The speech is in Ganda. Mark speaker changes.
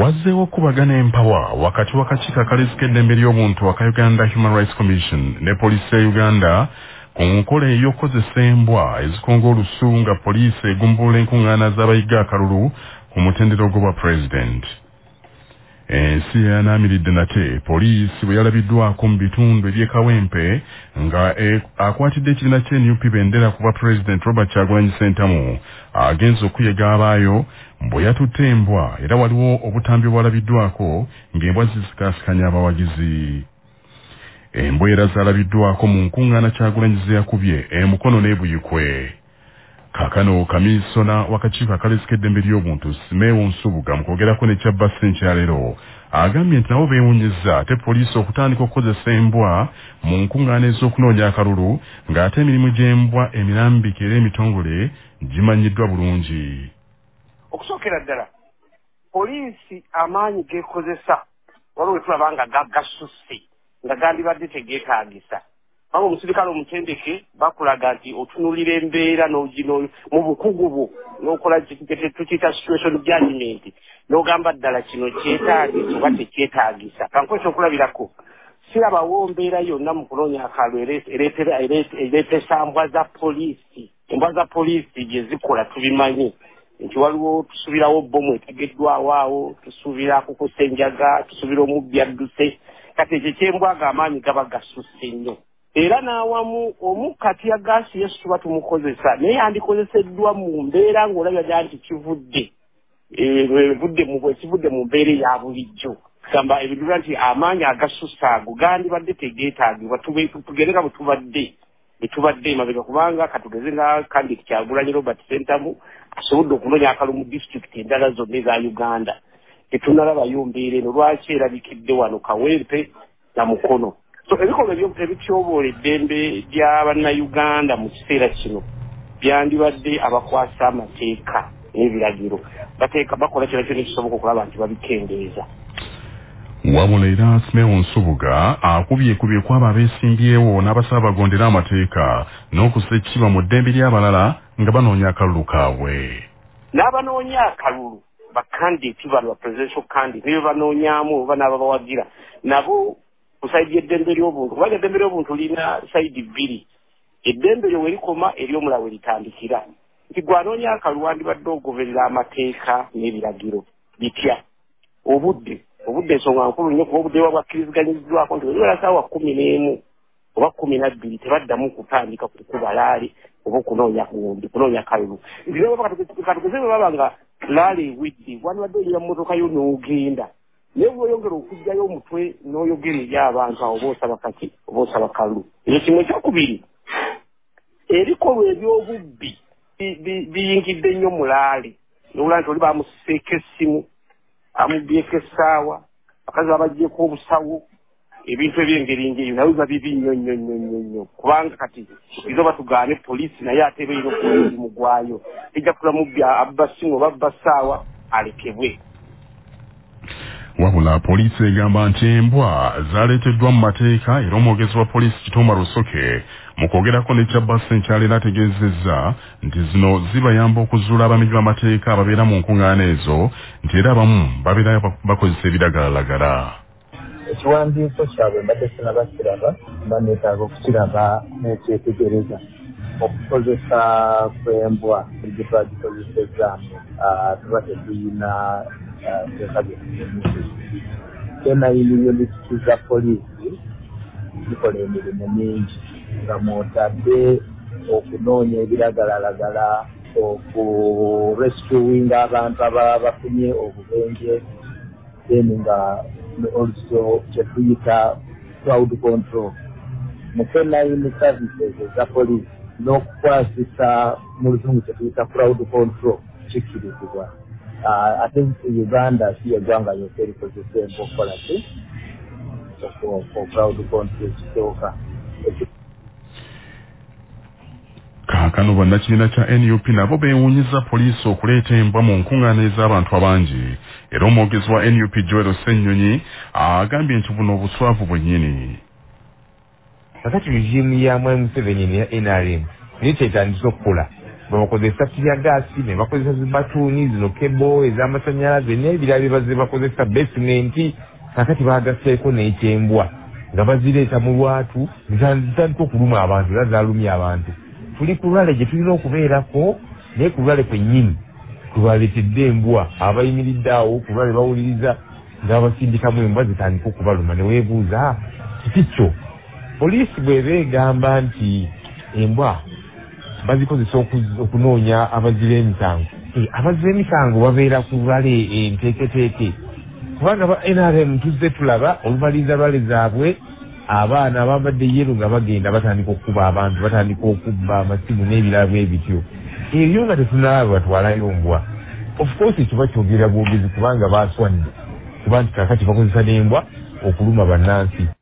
Speaker 1: Wazzeewo okubagana empawa wakati w'akakiiko akaleeseka eddembe ly'obuntu aka Uganda Human Rights Commission ne poliisi ya Uganda ku nkola ey'okkozesa embwa ezikonga olusu nga poliisi egumbulula enkuŋŋaana z'abayiga akalulu ku mutendera ogwa pulezidenti. Ensi yanaamiridde nate poliisi bwe yalabiddwako mu bitundu eby'ekawempe nga akwatidde ekibiina ky'NUP bendera ku bwa pulezidenti Robert Kyagulanyi Ssentamu agenza okuyega abaayo bwe yatutte embwa era waliwo obutambi bwalabiddwako ng'embwa zisikaasikanya abawagizi. Embwa era zaalabiddwako mu nkuŋŋaana Kyagulanyi ze yakubye emukono n'ebuyikwe. Kaakano kamiisona w'akakiiko akaleeseka eddembe ly'obuntu Simeewo Nsubuga mu kwogerako ne Kyabba Ssenkyalero agambye nti nabo beewuunyizza ate poliisi okutandika okukozesa embwa mu nkuŋŋaana ez'okunoonya akalulu ng'ate emirimu gy'embwa emirambike era emitongole gimanyiddwa bulungi.
Speaker 2: Okusookera ddala poliisi amaanyi geekozesa waliwo we tulaba nga gasusse nga gandibadde tegeetaagisa. Awo omusirikale omutendeke bakulaga nti otunulira embeera mu bukugu bwo n'okola tukiyita situation judgment n'ogamba ddala kino kyetaagisa oba tekyetaagisa. Kankwesa okulabirako sirabawo mbeera yonna mu kunoonya akalulu ereetesa embwa za poliisi. Embwa za poliisi gye zikola tubimanyi nti waliwo tusubirawo bbomu etegeddwawo awo, tusuubira kukusa enjaga, tusuubira omubbi adduse. Kati ekyo kyembwaga amaanyi gaba gasusse nnyo. Era n'awamu omukati ya gaasi yesu tuba tumukozesa naye yandikozeseddwa mu mbeera ng'olabira nti kivudde mu mbeera eya bulijjo. Gamba ebidula nti amaanyi agasussa ago gandibadde tegeetaagibwa tugereka bwe tubadde emabega kubanga katugeze nga Candidate Kyagulanyi Robert Ssentamu asobodde okunoonya akalulu mu disitulikiti endala zonna eza Uganda. Tetunalabayo mbeera eno lwaki erabikidde wano Kawempe na Mukono. So ebikolwa ebityoboola eddembe ly'Abannayuganda mu kiseera kino byandibadde abakwasa amateeka n'ebiragiro bakola kino kyonna ekisoboka okulaba nti babikendeeza.
Speaker 1: Wabula era Simeewo Nsubuga akubyekubye kwabo abeesimbyewo n'abasaabagondera amateeka n'okussa ekitiibwa mu ddembe ly'abalala nga banoonya akalulu kaabwe.
Speaker 2: N'abanoonya akalulu bakandidate bano presidential candidate bye banoonyaamu oba n'ababawagira nabo kusaidi eddembe ly'obuntu kubanga eddembe ly'obuntu lina saidi bbiri. Eddembe lyo we likoma ery'omulala we litandikira. Nti gwanoonya akalulu wandibadde ogoberera amateeka n'ebiragiro bitya obudde ensonga nkulu nnyo kuba obudde bwakkiriziganyiziddwako nti waliwera ssaawa 11 oba 12 tebaddamu kutandika kukuba laali oba kunoonya kalulu. Nti lero katugeze bwe baba nga laali ewidde wandibadde oyingira mu mmotoka yo n'ogenda naye bw'oyongera okugyayo omutwe n'oyogera eri abantu awo oba osaba kalulu. Ekyo kimu ekyokubiri ebikolwa eby'obubbi biyingidde nnyo mu laali n'obula nti oli bamuseeko essimu amubbyeko essaawa bakazi babagyeko obusawo ebintu eby'engeri ng'eyo nawe biba bibi nnyo kubanga kati izo batugaane poliisi naye ate beera okuwa omulimu gwayo ejja kulamubya abba ssimu oba abba ssaawa alekebwe.
Speaker 1: Wabula poliisi egamba nti embwa zaaleeteddwa mu mateeka era omwogezi wa poliisi Kitoma Rusoke mu kwogerako ne Kyabba Ssenkyalero ategeezezza nti zino zibayamba okuzuula abamenyi b'amateeka ababeera mu nkuŋŋaana ezo nti era abamu babeera bakozesa ebiragalalagala.
Speaker 3: Ekiwandiiko kyabwe mbadde sinabakiraba mba neetaaga okukiraba n'ekyetegereza. Okukozesa kw'embwa gye twagikozesezaamu tuba tetuyina teeka byetunyumize. Kenayini uniti za poliisi zikola emirimu mingi nga mwotadde okunoonya ebiragalalagala, okurescuinga abantu ababa bafunye obubenje, then nga also kyetuyita crowd control. Mu kenayini services eza poliisi n'okukwasisa mu luzungu kyetuyita crowd control kikkirizibwa. Ate Uganda si eggwanga lyokka erikozesa embwa okukola ki crowd control kisooka.
Speaker 1: Kaakano bannakibiina kya NUP nabo beewuunyiza poliisi okuleeta embwa mu nkuŋŋaana ez'abantu abangi era omwogezi wa NUP Joel Ssennyonyi agambye nti buno obuswavu bwennyini.
Speaker 4: Kakati regimu ya Mwai Museveni ya NRM niyo kyetandise okukola bakozesa ya gaasi ne bakozesa zibatuuni zino kebo ez'amasanyalaze n'ebirala bye bakozesa basementi kakati baagaseeko n'ekyembwa nga bazireeta mu lwatu zitandika okuluma abantu era zaalumya abantu tuli ku lwale gye tulina okubeerako naye ku lwale kwennyini tubaleetedde embwa abayimiridde awo ku lwale bawuliriza ng'abasindikamu embwa zitandika okubaluma ne weebuuza kiki kyo poliisi bw'eba egamba nti embwa bazikozesa okunoonya abazira emisango abazira emisango babeera ku lwale enteeketeeke kubanga ba NRM tuzze tulaba olubaliriza lwale zaabwe abaana abambadde yero nga bagenda batandika okukuba abantu batandika okubba amasimu n'ebirala bwe bityo ebyo nga tetunalaba batwalayo mbwa of course kiba kyogera bwogezi kubanga baaswadde kuba nti kakati bakozesa n'embwa okuluma bannansi